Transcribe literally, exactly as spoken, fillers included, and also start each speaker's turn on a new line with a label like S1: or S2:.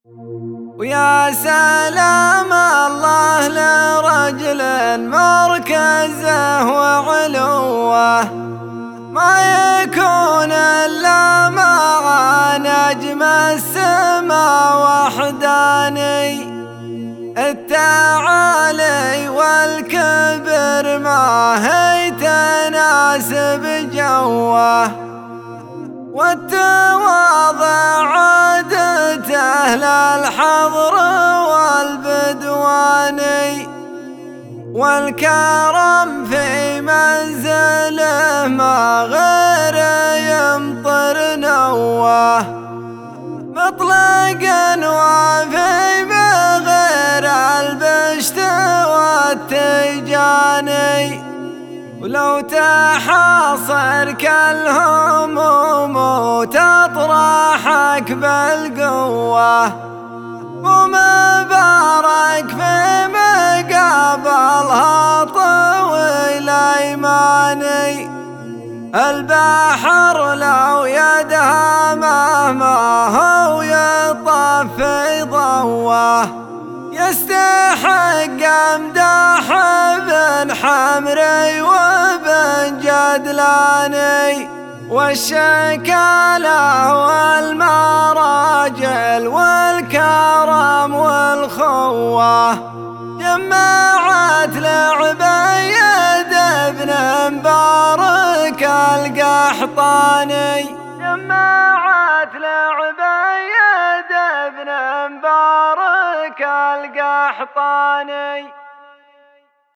S1: ويا سلام الله لرجل مركزه وعلوه ما يكون إلا مع نجم السما وحداني. التعالي والكبر ما هي تناسب جوه، والتواضع عادته للحضر والبدواني، والكرم في منزله ما غير يمطر نوه، مطلقا وفي بغير البشت والتيجاني. ولو تحاصر كالهموم وتطرحك بالقوة، ومبارك في مقابلها طويل ايماني. البحر لو يدها مهما هو يطف في ضوه، يستحق امداح بن حمري وبن جدلاني. والشكالة والمراجل والكرم والخوة جمعت لعبيد بن مبارك القحطاني، جمعت لعبيد بن مبارك القحطاني.